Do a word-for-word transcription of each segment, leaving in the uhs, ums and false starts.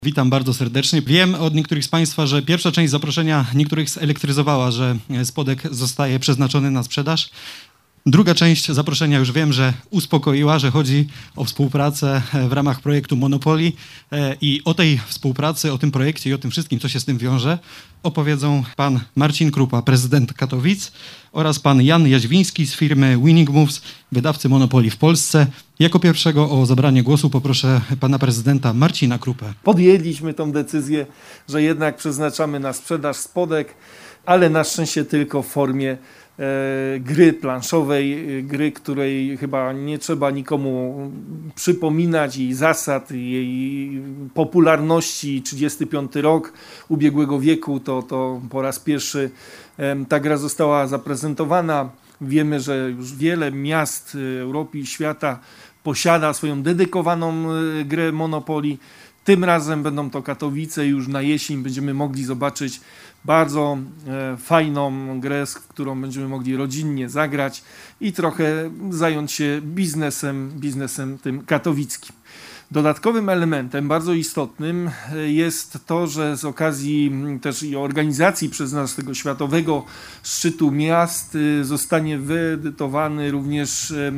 Witam bardzo serdecznie. Wiem od niektórych z Państwa, że pierwsza część zaproszenia niektórych zelektryzowała, że spodek zostaje przeznaczony na sprzedaż. Druga część zaproszenia już wiem, że uspokoiła, że chodzi o współpracę w ramach projektu Monopoly i o tej współpracy, o tym projekcie i o tym wszystkim, co się z tym wiąże, opowiedzą pan Marcin Krupa, prezydent Katowic, oraz pan Jan Jaźwiński z firmy Winning Moves, wydawcy Monopoly w Polsce. Jako pierwszego o zabranie głosu poproszę pana prezydenta Marcina Krupę. Podjęliśmy tą decyzję, że jednak przeznaczamy na sprzedaż spodek, ale na szczęście tylko w formie e, gry planszowej, gry, której chyba nie trzeba nikomu przypominać, jej zasad, jej popularności. trzydziesty piąty rok ubiegłego wieku to, to po raz pierwszy e, ta gra została zaprezentowana. Wiemy, że już wiele miast Europy i świata posiada swoją dedykowaną grę Monopoly. Tym razem będą to Katowice. Już na jesień będziemy mogli zobaczyć bardzo e, fajną grę, z którą będziemy mogli rodzinnie zagrać i trochę zająć się biznesem, biznesem tym katowickim. Dodatkowym elementem, bardzo istotnym, jest to, że z okazji też i organizacji przez nas tego Światowego Szczytu Miast zostanie wyedytowany również e,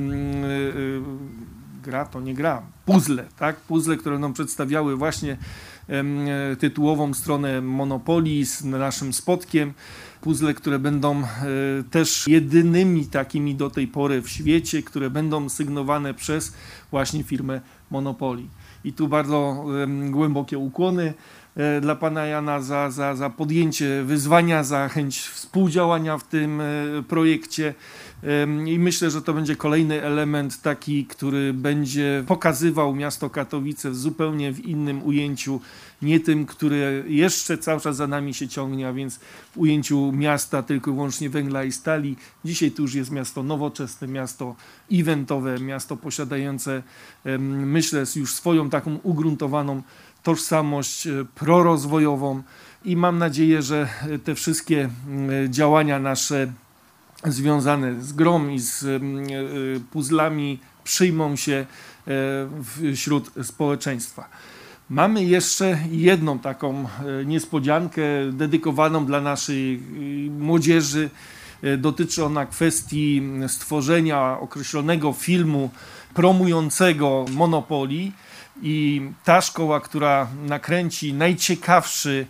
e, gra, to nie gra, puzzle, tak? Puzzle, które nam przedstawiały właśnie e, tytułową stronę Monopoly z naszym spotkiem. Puzzle, które będą e, też jedynymi takimi do tej pory w świecie, które będą sygnowane przez właśnie firmę Monopoly. I tu bardzo e, głębokie ukłony e, dla pana Jana za, za, za podjęcie wyzwania, za chęć współdziałania w tym e, projekcie. I myślę, że to będzie kolejny element taki, który będzie pokazywał miasto Katowice w zupełnie w innym ujęciu, nie tym, które jeszcze cały czas za nami się ciągnie, a więc w ujęciu miasta tylko i wyłącznie węgla i stali. Dzisiaj to już jest miasto nowoczesne, miasto eventowe, miasto posiadające, myślę, już swoją taką ugruntowaną tożsamość prorozwojową i mam nadzieję, że te wszystkie działania nasze związane z grą i z puzzlami przyjmą się wśród społeczeństwa. Mamy jeszcze jedną taką niespodziankę dedykowaną dla naszej młodzieży. Dotyczy ona kwestii stworzenia określonego filmu promującego Monopoly i ta szkoła, która nakręci najciekawszy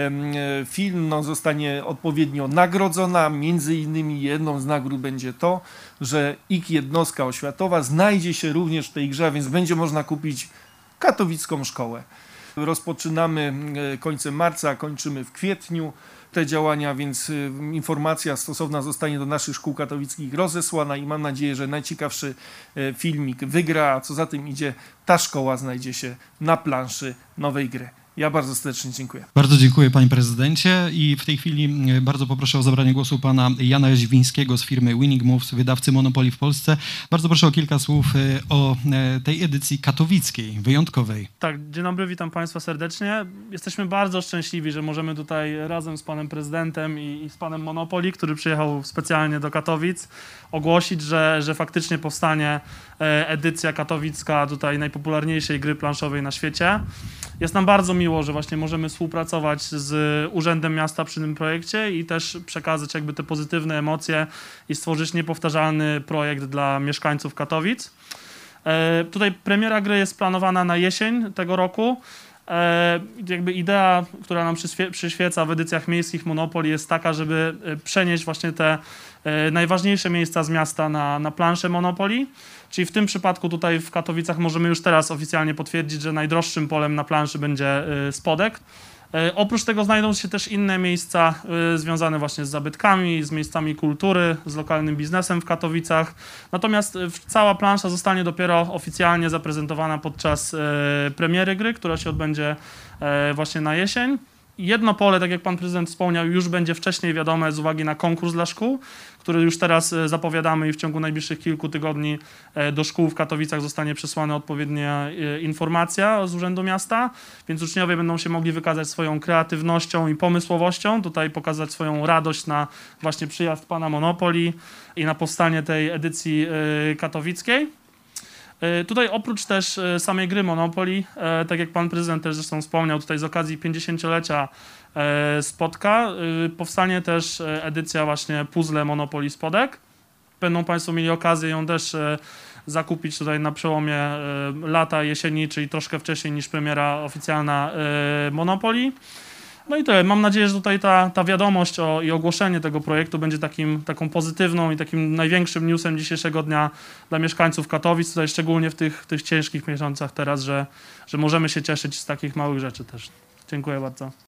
film, no, zostanie odpowiednio nagrodzona. Między innymi jedną z nagród będzie to, że ich jednostka oświatowa znajdzie się również w tej grze, a więc będzie można kupić katowicką szkołę. Rozpoczynamy końcem marca, kończymy w kwietniu te działania, więc informacja stosowna zostanie do naszych szkół katowickich rozesłana i mam nadzieję, że najciekawszy filmik wygra, a co za tym idzie, ta szkoła znajdzie się na planszy nowej gry. Ja bardzo serdecznie dziękuję. Bardzo dziękuję panie prezydencie i w tej chwili bardzo poproszę o zabranie głosu pana Jana Jaźwińskiego z firmy Winning Moves, wydawcy Monopoly w Polsce. Bardzo proszę o kilka słów o tej edycji katowickiej, wyjątkowej. Tak, dzień dobry, witam państwa serdecznie. Jesteśmy bardzo szczęśliwi, że możemy tutaj razem z panem prezydentem i, i z panem Monopoly, który przyjechał specjalnie do Katowic, ogłosić, że, że faktycznie powstanie edycja katowicka tutaj najpopularniejszej gry planszowej na świecie. Jest nam bardzo miło, że właśnie możemy współpracować z Urzędem Miasta przy tym projekcie i też przekazać jakby te pozytywne emocje i stworzyć niepowtarzalny projekt dla mieszkańców Katowic. E, tutaj premiera gry jest planowana na jesień tego roku. E, jakby idea, która nam przyświe- przyświeca w edycjach miejskich Monopoly jest taka, żeby przenieść właśnie te e, najważniejsze miejsca z miasta na, na planszę Monopoly. Czyli w tym przypadku tutaj w Katowicach możemy już teraz oficjalnie potwierdzić, że najdroższym polem na planszy będzie spodek. Oprócz tego znajdą się też inne miejsca związane właśnie z zabytkami, z miejscami kultury, z lokalnym biznesem w Katowicach. Natomiast cała plansza zostanie dopiero oficjalnie zaprezentowana podczas premiery gry, która się odbędzie właśnie na jesień. Jedno pole, tak jak pan prezydent wspomniał, już będzie wcześniej wiadome z uwagi na konkurs dla szkół, który już teraz zapowiadamy i w ciągu najbliższych kilku tygodni do szkół w Katowicach zostanie przesłana odpowiednia informacja z Urzędu Miasta, więc uczniowie będą się mogli wykazać swoją kreatywnością i pomysłowością, tutaj pokazać swoją radość na właśnie przyjazd pana Monopoly i na powstanie tej edycji katowickiej. Y, Tutaj oprócz też y, samej gry Monopoly, e, tak jak pan prezydent też zresztą wspomniał, tutaj z okazji pięćdziesięciolecia e, Spodka y, powstanie też e, edycja właśnie puzzle Monopoly Spodek. Będą państwo mieli okazję ją też e, zakupić tutaj na przełomie e, lata, jesieni, czyli troszkę wcześniej niż premiera oficjalna e, Monopoly. No i tyle. Mam nadzieję, że tutaj ta, ta wiadomość o, i ogłoszenie tego projektu będzie takim, taką pozytywną i takim największym newsem dzisiejszego dnia dla mieszkańców Katowic, tutaj szczególnie w tych, tych ciężkich miesiącach teraz, że, że możemy się cieszyć z takich małych rzeczy też. Dziękuję bardzo.